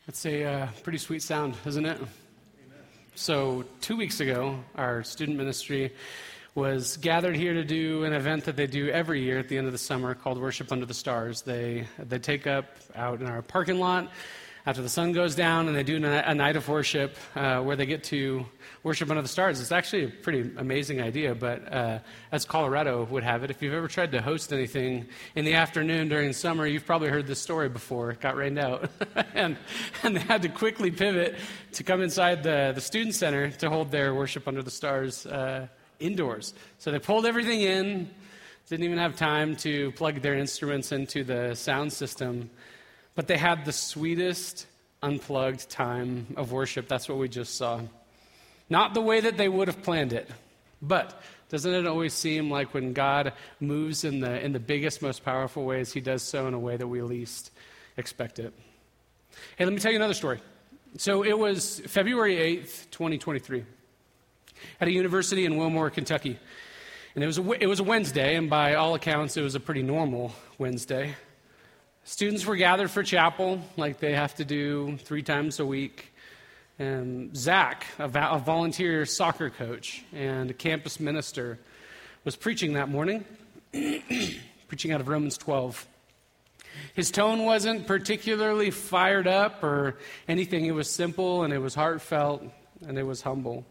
It's a pretty sweet sound, isn't it? Amen. So 2 weeks ago, our student ministry was gathered here to do an event that they do every year at the end of the summer called Worship Under the Stars. They take up out in our parking lot after the sun goes down, and they do a night of worship where they get to worship under the stars. It's actually a pretty amazing idea, but as Colorado would have it, if you've ever tried to host anything in the afternoon during the summer, you've probably heard this story before. It got rained out, and they had to quickly pivot to come inside the student center to hold their worship under the stars indoors. So they pulled everything in, didn't even have time to plug their instruments into the sound system, but they had the sweetest unplugged time of worship. That's what we just saw. Not the way that they would have planned it, but doesn't it always seem like when God moves in the biggest, most powerful ways, he does so in a way that we least expect it? Hey, let me tell you another story. So it was February 8th, 2023, at a university in Wilmore, Kentucky. And it was a Wednesday, and by all accounts, it was a pretty normal Wednesday. Students were gathered for chapel, like they have to do 3 times a week. And Zach, a volunteer soccer coach and a campus minister, was preaching that morning, preaching out of Romans 12. His tone wasn't particularly fired up or anything. It was simple, and it was heartfelt, and it was humble.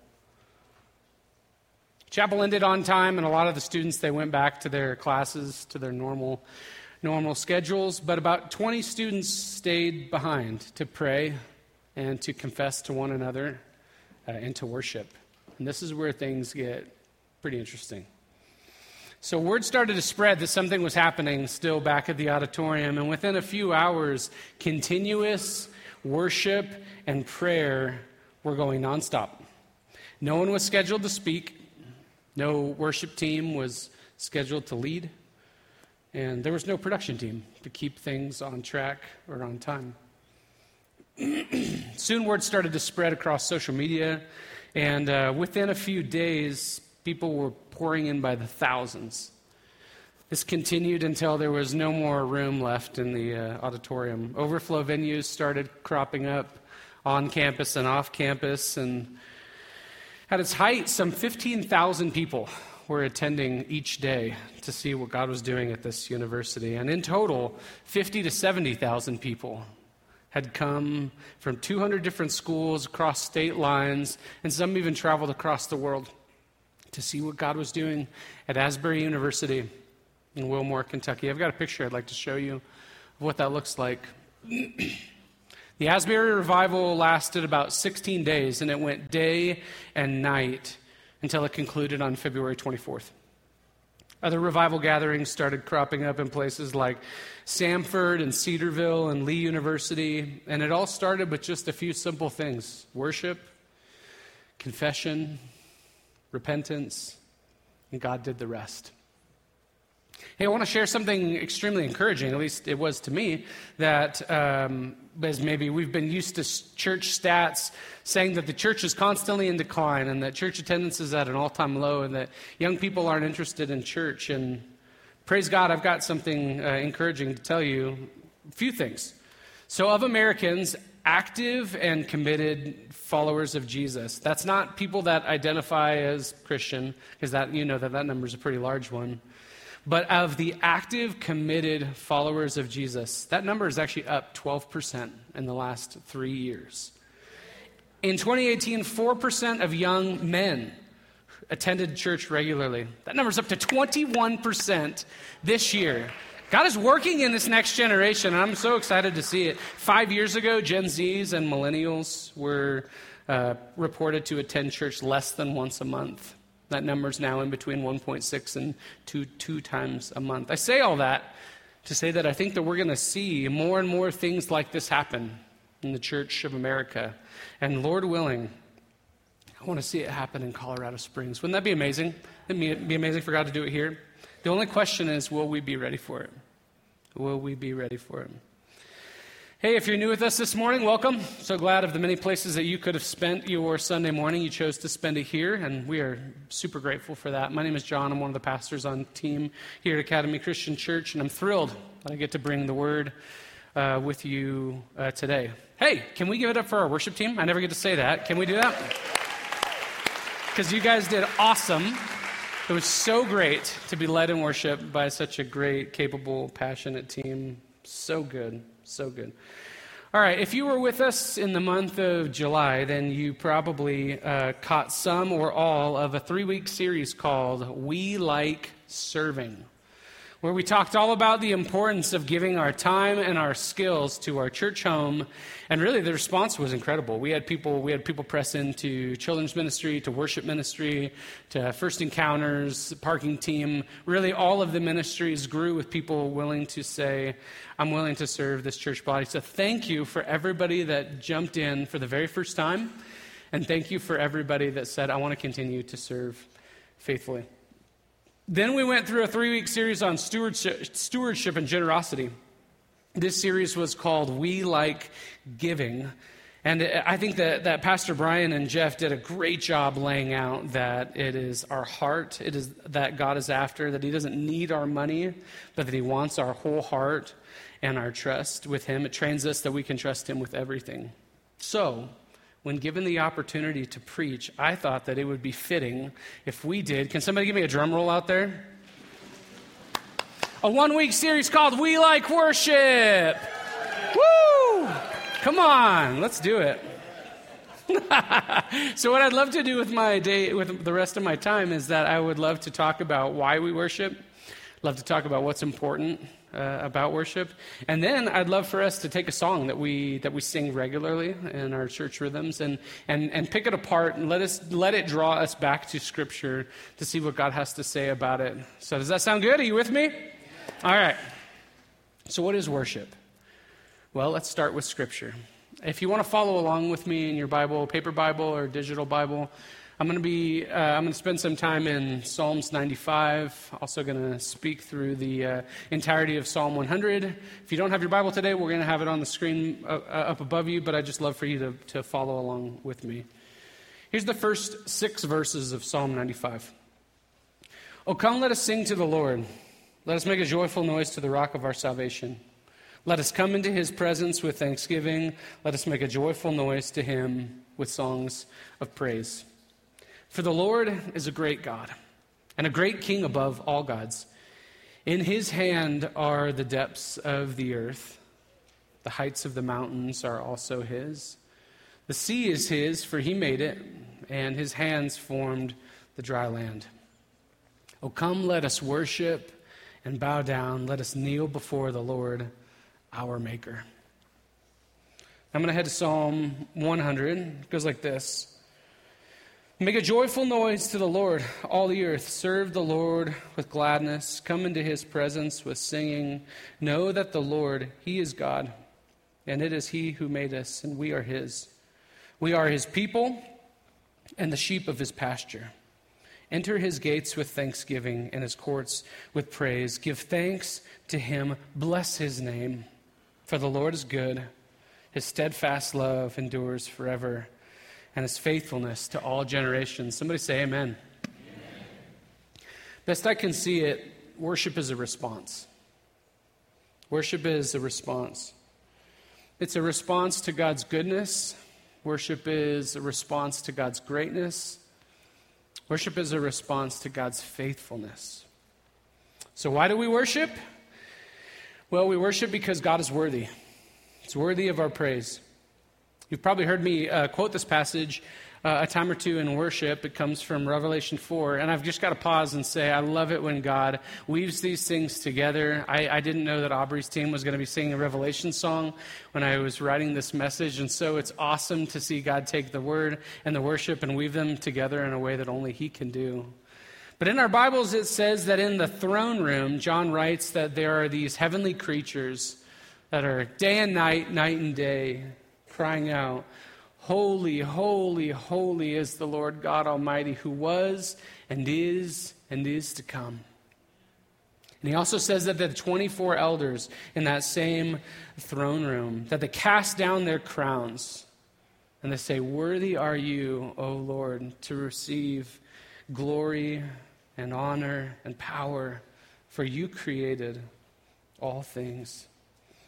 Chapel ended on time, and a lot of the students, they went back to their classes, to their normal schedules, but about 20 students stayed behind to pray and to confess to one another and to worship. And this is where things get pretty interesting. So word started to spread that something was happening still back at the auditorium, and within a few hours, continuous worship and prayer were going nonstop. No one was scheduled to speak. No worship team was scheduled to lead. And there was no production team to keep things on track or on time. Soon word started to spread across social media, and within a few days, people were pouring in by the thousands. This continued until there was no more room left in the auditorium. Overflow venues started cropping up on campus and off campus, and at its height, some 15,000 people were attending each day to see what God was doing at this university. And in total, 50 to 70,000 people had come from 200 different schools across state lines, and some even traveled across the world to see what God was doing at Asbury University in Wilmore, Kentucky. I've got a picture I'd like to show you of what that looks like. The Asbury revival lasted about 16 days, and it went day and night until it concluded on February 24th. Other revival gatherings started cropping up in places like Samford and Cedarville and Lee University, and it all started with just a few simple things: worship, confession, repentance, and God did the rest. Hey, I want to share something extremely encouraging, at least it was to me, that as maybe we've been used to church stats saying that the church is constantly in decline and that church attendance is at an all-time low and that young people aren't interested in church. And praise God, I've got something encouraging to tell you. A few things. So of Americans, active and committed followers of Jesus, that's not people that identify as Christian, because that number is a pretty large one. But of the active, committed followers of Jesus, that number is actually up 12% in the last 3 years. In 2018, 4% of young men attended church regularly. That number's up to 21% this year. God is working in this next generation, and I'm so excited to see it. 5 years ago, Gen Zs and millennials were reported to attend church less than once a month. That number's now in between 1.6 and 2 times a month. I say all that to say that I think that we're going to see more and more things like this happen in the Church of America. And Lord willing, I want to see it happen in Colorado Springs. Wouldn't that be amazing? Wouldn't it be amazing for God to do it here? The only question is, will we be ready for it? Will we be ready for it? Hey, if you're new with us this morning, welcome. So glad of the many places that you could have spent your Sunday morning. You chose to spend it here, and we are super grateful for that. My name is John. I'm one of the pastors on the team here at Academy Christian Church, and I'm thrilled that I get to bring the word with you today. Hey, can we give it up for our worship team? I never get to say that. Can we do that? Because you guys did awesome. It was so great to be led in worship by such a great, capable, passionate team. So good, so good. All right, if you were with us in the month of July, then you probably caught some or all of a 3-week series called We Like Serving, where we talked all about the importance of giving our time and our skills to our church home. And really, the response was incredible. We had people press into children's ministry, to worship ministry, to First Encounters, parking team. Really, all of the ministries grew with people willing to say, I'm willing to serve this church body. So thank you for everybody that jumped in for the very first time. And thank you for everybody that said, I want to continue to serve faithfully. Then we went through a 3-week series on stewardship and generosity. This series was called We Like Giving. And I think that Pastor Brian and Jeff did a great job laying out that it is our heart, it is that God is after, that he doesn't need our money, but that he wants our whole heart and our trust with him. It trains us that we can trust him with everything. So, when given the opportunity to preach, I thought that it would be fitting if we did. Can somebody give me a drum roll out there? A 1-week series called We Like Worship. Woo! Come on, let's do it. So what I'd love to do with my day, with the rest of my time, is that I would love to talk about why we worship, love to talk about what's important about worship. And then I'd love for us to take a song that we sing regularly in our church rhythms and pick it apart and let it draw us back to Scripture to see what God has to say about it. So does that sound good? Are you with me? All right. So what is worship? Well, let's start with Scripture. If you want to follow along with me in your Bible, paper Bible or digital Bible, I'm going to spend some time in Psalms 95. Also going to speak through the entirety of Psalm 100. If you don't have your Bible today, we're going to have it on the screen up above you, but I'd just love for you to follow along with me. Here's the first 6 verses of Psalm 95. Oh, come, let us sing to the Lord. Let us make a joyful noise to the rock of our salvation. Let us come into his presence with thanksgiving. Let us make a joyful noise to him with songs of praise. For the Lord is a great God, and a great King above all gods. In his hand are the depths of the earth. The heights of the mountains are also his. The sea is his, for he made it, and his hands formed the dry land. Oh, come, let us worship and bow down. Let us kneel before the Lord, our Maker. I'm going to head to Psalm 100. It goes like this. Make a joyful noise to the Lord, all the earth. Serve the Lord with gladness. Come into his presence with singing. Know that the Lord, he is God, and it is he who made us, and we are his. We are his people and the sheep of his pasture. Enter his gates with thanksgiving and his courts with praise. Give thanks to him. Bless his name. For the Lord is good. His steadfast love endures forever, and his faithfulness to all generations. Somebody say amen. Amen. Best I can see it, worship is a response. Worship is a response. It's a response to God's goodness. Worship is a response to God's greatness. Worship is a response to God's faithfulness. So why do we worship? Well, we worship because God is worthy. It's worthy of our praise. You've probably heard me quote this passage a time or two in worship. It comes from Revelation 4. And I've just got to pause and say, I love it when God weaves these things together. I didn't know that Aubrey's team was going to be singing a Revelation song when I was writing this message. And so it's awesome to see God take the word and the worship and weave them together in a way that only he can do. But in our Bibles, it says that in the throne room, John writes that there are these heavenly creatures that are day and night, night and day, crying out, holy, holy, holy is the Lord God Almighty, who was and is to come. And he also says that the 24 elders in that same throne room, that they cast down their crowns and they say, worthy are you, O Lord, to receive glory and honor and power, for you created all things.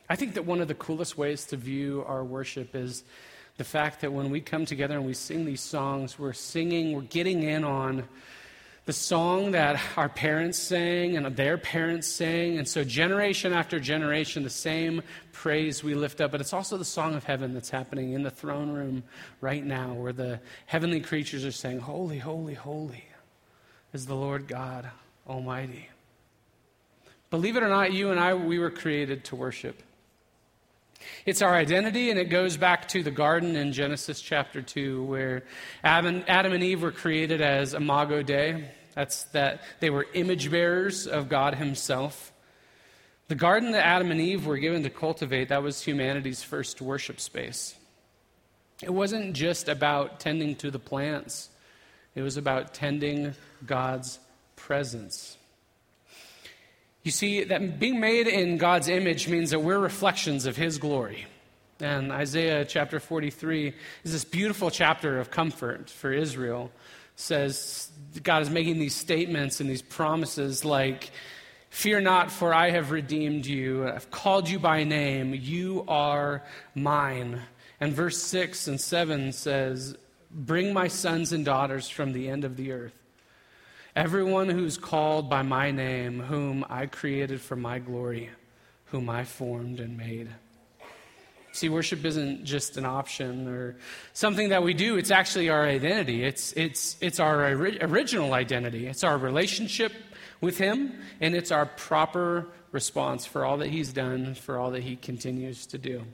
I think that one of the coolest ways to view our worship is the fact that when we come together and we sing these songs, we're getting in on the song that our parents sang and their parents sang. And so generation after generation, the same praise we lift up. But it's also the song of heaven that's happening in the throne room right now, where the heavenly creatures are saying, "Holy, holy, holy is the Lord God Almighty." Believe it or not, you and I, we were created to worship. It's our identity, and it goes back to the garden in Genesis chapter 2, where Adam and Eve were created as Imago Dei. That's that they were image bearers of God himself. The garden that Adam and Eve were given to cultivate, that was humanity's first worship space. It wasn't just about tending to the plants. It was about tending God's presence. You see, that being made in God's image means that we're reflections of his glory. And Isaiah chapter 43 is this beautiful chapter of comfort for Israel. It says God is making these statements and these promises like, "Fear not, for I have redeemed you. I've called you by name. You are mine." And verse 6 and 7 says, "Bring my sons and daughters from the end of the earth. Everyone who's called by my name, whom I created for my glory, whom I formed and made." See, worship isn't just an option or something that we do. It's actually our identity. It's our original identity. It's our relationship with him, and it's our proper response for all that he's done, for all that he continues to do.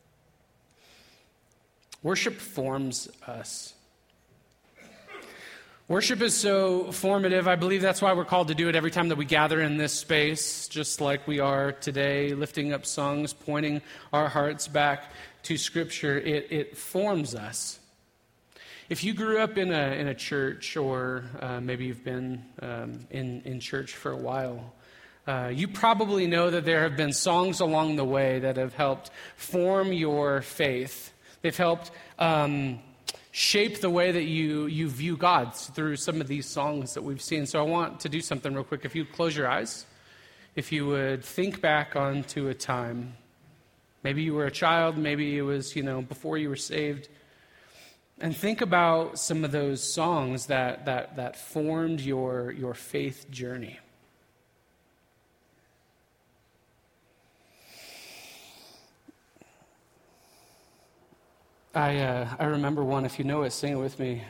Worship forms us. Worship is so formative. I believe that's why we're called to do it every time that we gather in this space, just like we are today, lifting up songs, pointing our hearts back to Scripture. It forms us. If you grew up in a church, or maybe you've been in church for a while, you probably know that there have been songs along the way that have helped form your faith. They've helped shape the way that you view God through some of these songs that we've seen. So I want to do something real quick. If you'd close your eyes, if you would think back onto a time. Maybe you were a child, maybe it was, before you were saved. And think about some of those songs that formed your faith journey. I remember one. If you know it, sing it with me.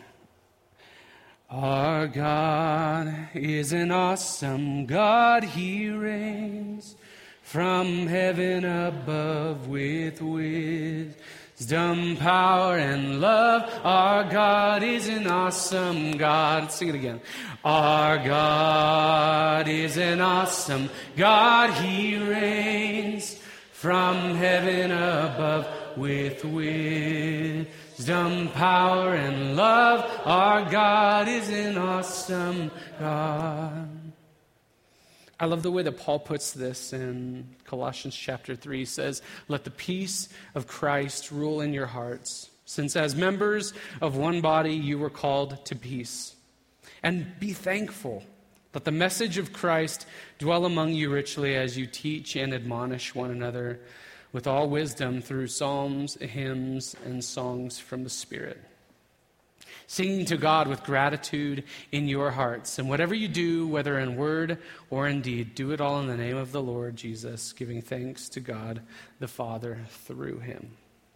Our God is an awesome God. He reigns from heaven above with wisdom, power, and love. Our God is an awesome God. Let's sing it again. Our God is an awesome God. He reigns from heaven above with wisdom, power, and love. Our God is an awesome God. I love the way that Paul puts this in Colossians chapter 3. He says, "Let the peace of Christ rule in your hearts, since as members of one body you were called to peace. And be thankful. Let the message of Christ dwell among you richly as you teach and admonish one another with all wisdom through psalms, hymns, and songs from the Spirit, singing to God with gratitude in your hearts. And whatever you do, whether in word or in deed, do it all in the name of the Lord Jesus, giving thanks to God the Father through him."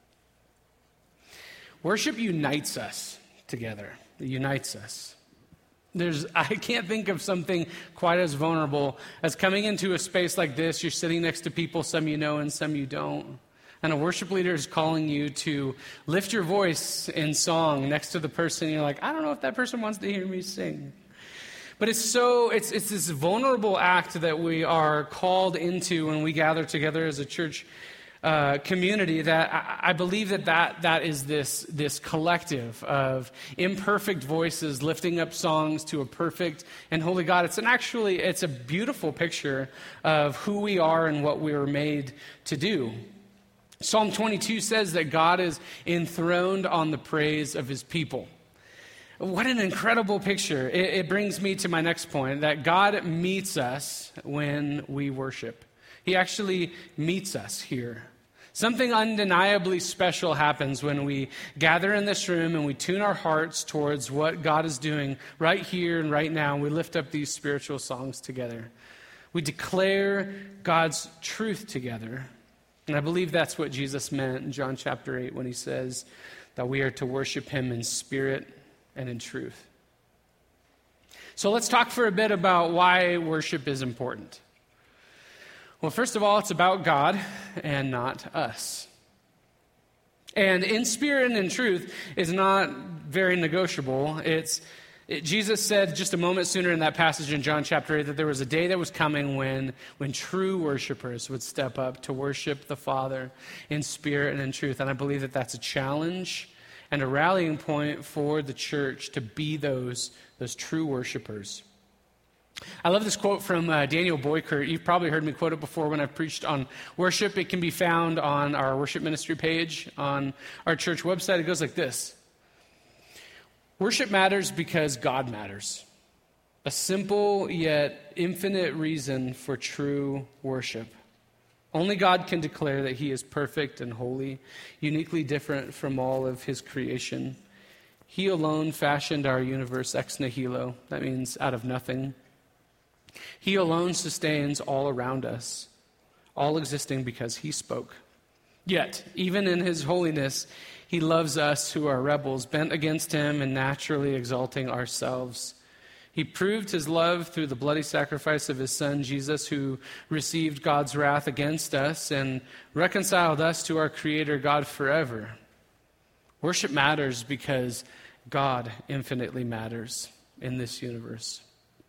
Worship unites us together. It unites us. I can't think of something quite as vulnerable as coming into a space like this. You're sitting next to people, some you know and some you don't. And a worship leader is calling you to lift your voice in song next to the person. You're like, I don't know if that person wants to hear me sing. But it's this vulnerable act that we are called into when we gather together as a church community, that I believe that is this collective of imperfect voices lifting up songs to a perfect and holy God. It's a beautiful picture of who we are and what we were made to do. Psalm 22 says that God is enthroned on the praise of his people. What an incredible picture. It brings me to my next point, that God meets us when we worship. He actually meets us here. Something undeniably special happens when we gather in this room and we tune our hearts towards what God is doing right here and right now. We lift up these spiritual songs together. We declare God's truth together. And I believe that's what Jesus meant in John chapter 8 when he says that we are to worship him in spirit and in truth. So let's talk for a bit about why worship is important. Well, first of all, it's about God and not us. And in spirit and in truth is not very negotiable. Jesus said just a moment sooner in that passage in John chapter 8 that there was a day that was coming when true worshipers would step up to worship the Father in spirit and in truth. And I believe that that's a challenge and a rallying point for the church to be those true worshipers. I love this quote from Daniel Boykert. You've probably heard me quote it before when I've preached on worship. It can be found on our worship ministry page on our church website. It goes like this. Worship matters because God matters. A simple yet infinite reason for true worship. Only God can declare that he is perfect and holy, uniquely different from all of his creation. He alone fashioned our universe ex nihilo. That means out of nothing. He alone sustains all around us, all existing because he spoke. Yet, even in his holiness, he loves us who are rebels, bent against him and naturally exalting ourselves. He proved his love through the bloody sacrifice of his son, Jesus, who received God's wrath against us and reconciled us to our Creator God forever. Worship matters because God infinitely matters in this universe.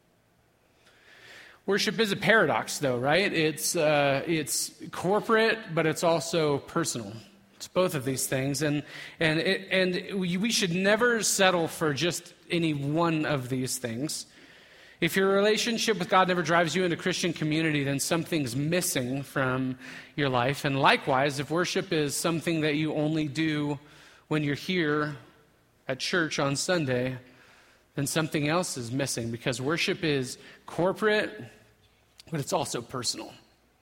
Worship is a paradox, though, right? It's corporate, but it's also personal. It's both of these things, and we should never settle for just any one of these things. If your relationship with God never drives you into Christian community, then something's missing from your life. And likewise, if worship is something that you only do when you're here at church on Sunday, then something else is missing, because worship is corporate, but it's also personal.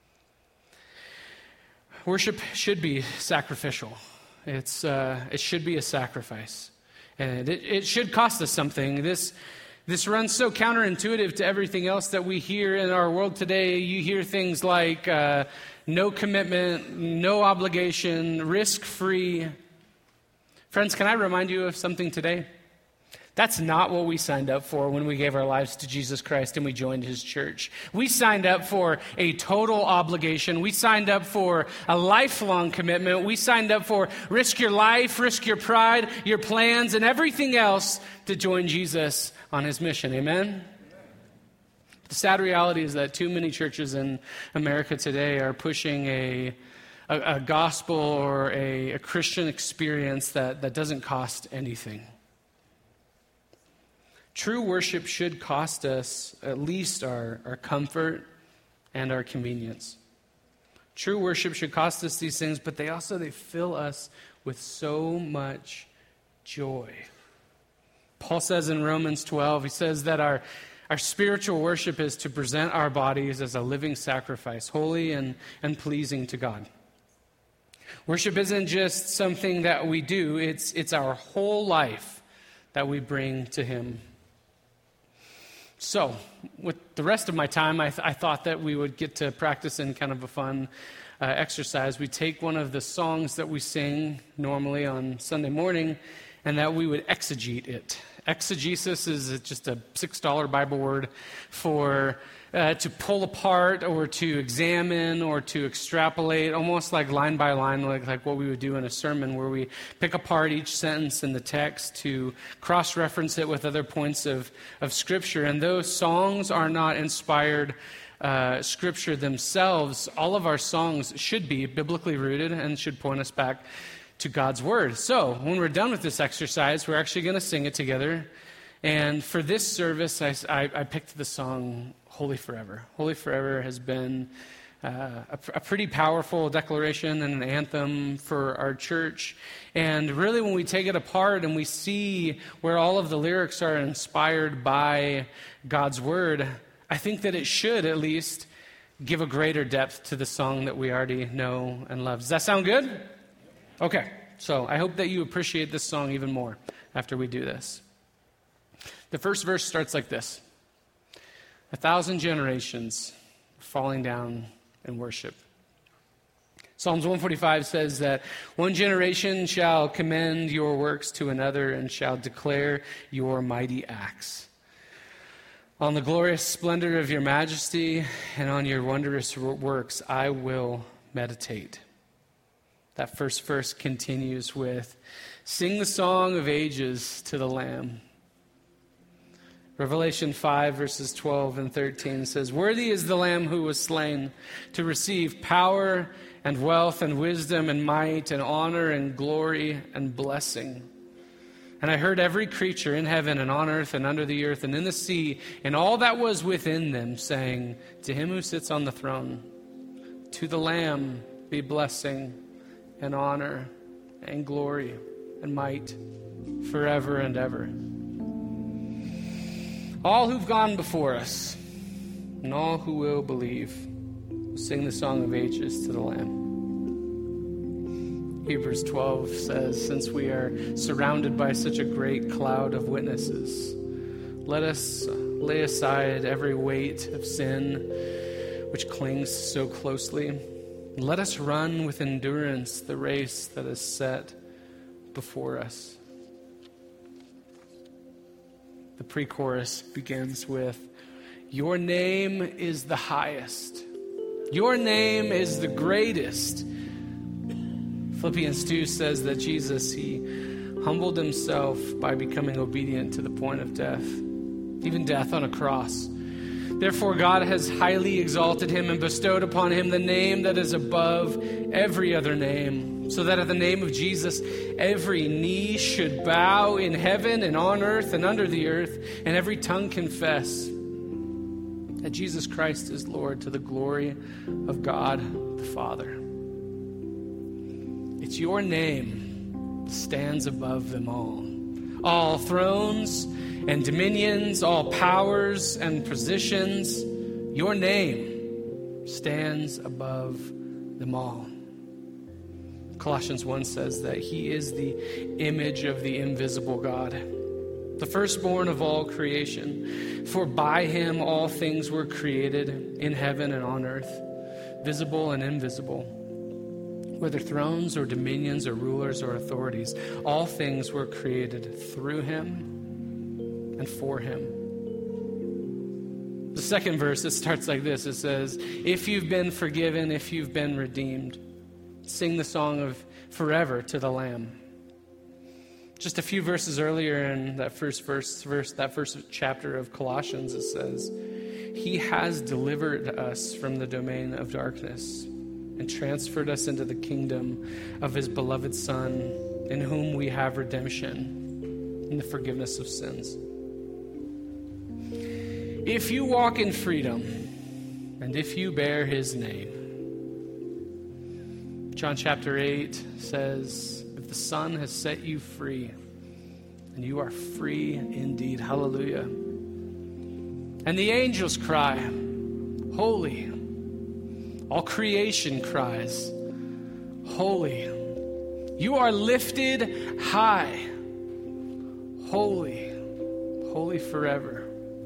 Worship should be sacrificial. It should be a sacrifice. And it should cost us something. This runs so counterintuitive to everything else that we hear in our world today. You hear things like no commitment, no obligation, risk-free. Friends, can I remind you of something today? That's not what we signed up for when we gave our lives to Jesus Christ and we joined his church. We signed up for a total obligation. We signed up for a lifelong commitment. We signed up for risk your life, risk your pride, your plans, and everything else to join Jesus on his mission. Amen? The sad reality is that too many churches in America today are pushing a gospel or a Christian experience that doesn't cost anything. True worship should cost us at least our comfort and our convenience. True worship should cost us these things, but they fill us with so much joy. Paul says in Romans 12, he says that our spiritual worship is to present our bodies as a living sacrifice, holy and pleasing to God. Worship isn't just something that we do, it's our whole life that we bring to him. So, with the rest of my time, I thought that we would get to practice in kind of a fun exercise. We take one of the songs that we sing normally on Sunday morning, and that we would exegete it. Exegesis is just a $6 Bible word for to pull apart or to examine or to extrapolate, almost like line by line, like what we would do in a sermon, where we pick apart each sentence in the text to cross-reference it with other points of Scripture. And those songs are not inspired Scripture themselves. All of our songs should be biblically rooted and should point us back to God's Word. So, when we're done with this exercise, we're actually going to sing it together. And for this service, I picked the song Holy Forever. Holy Forever has been a pretty powerful declaration and an anthem for our church. And really, when we take it apart and we see where all of the lyrics are inspired by God's Word, I think that it should at least give a greater depth to the song that we already know and love. Does that sound good? Okay, so I hope that you appreciate this song even more after we do this. The first verse starts like this: 1,000 generations falling down in worship. Psalms 145 says that one generation shall commend your works to another and shall declare your mighty acts. On the glorious splendor of your majesty and on your wondrous works I will meditate. That first verse continues with, sing the song of ages to the Lamb. Revelation 5 verses 12 and 13 says, worthy is the Lamb who was slain to receive power and wealth and wisdom and might and honor and glory and blessing. And I heard every creature in heaven and on earth and under the earth and in the sea and all that was within them saying, to him who sits on the throne, to the Lamb be blessing and honor and glory and might forever and ever. All who've gone before us and all who will believe will sing the song of ages to the Lamb. Hebrews 12 says, since we are surrounded by such a great cloud of witnesses, let us lay aside every weight of sin which clings so closely. Let us run with endurance the race that is set before us. The pre-chorus begins with, your name is the highest. Your name is the greatest. Philippians 2 says that Jesus, he humbled himself by becoming obedient to the point of death, even death on a cross. Therefore, God has highly exalted him and bestowed upon him the name that is above every other name, so that at the name of Jesus, every knee should bow in heaven and on earth and under the earth, and every tongue confess that Jesus Christ is Lord, to the glory of God the Father. It's your name that stands above them all. All thrones and dominions, all powers and positions, your name stands above them all. Colossians 1 says that he is the image of the invisible God, the firstborn of all creation. For by him all things were created in heaven and on earth, visible and invisible. Whether thrones or dominions or rulers or authorities, all things were created through him and for him. The second verse, it starts like this. It says, if you've been forgiven, if you've been redeemed, sing the song of forever to the Lamb. Just a few verses earlier in that first chapter of Colossians, it says, he has delivered us from the domain of darkness and transferred us into the kingdom of his beloved Son, in whom we have redemption and the forgiveness of sins. If you walk in freedom, and if you bear his name. John chapter 8 says, if the Son has set you free, and you are free indeed. Hallelujah. And the angels cry, holy. All creation cries, holy. You are lifted high. Holy, holy forever.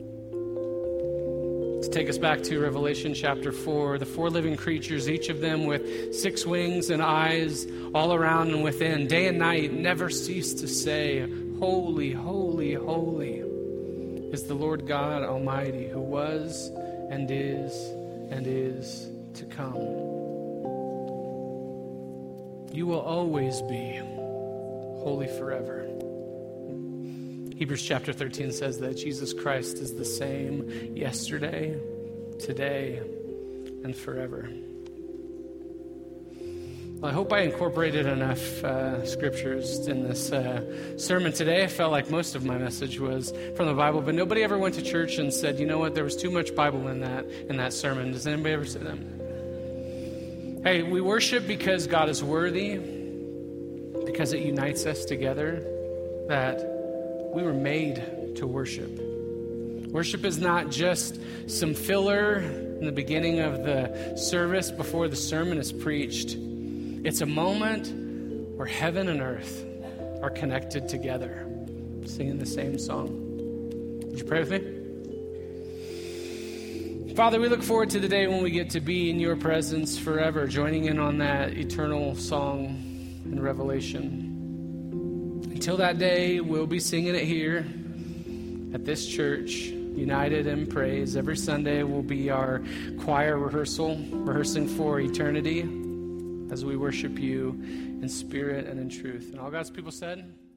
To take us back to Revelation chapter 4, the four living creatures, each of them with 6 wings and eyes all around and within, day and night, never cease to say, holy, holy, holy is the Lord God Almighty, who was and is to come. You will always be holy forever. Hebrews chapter 13 says that Jesus Christ is the same yesterday, today, and forever. Well, I hope I incorporated enough scriptures in this sermon today. I felt like most of my message was from the Bible, but nobody ever went to church and said, you know what, there was too much Bible in that sermon. Does anybody ever say that? Hey, we worship because God is worthy, because it unites us together, that we were made to worship. Worship is not just some filler in the beginning of the service before the sermon is preached. It's a moment where heaven and earth are connected together, singing the same song. Would you pray with me? Father, we look forward to the day when we get to be in your presence forever, joining in on that eternal song in Revelation. Until that day, we'll be singing it here at this church, united in praise. Every Sunday will be our choir rehearsal, rehearsing for eternity as we worship you in spirit and in truth. And all God's people said...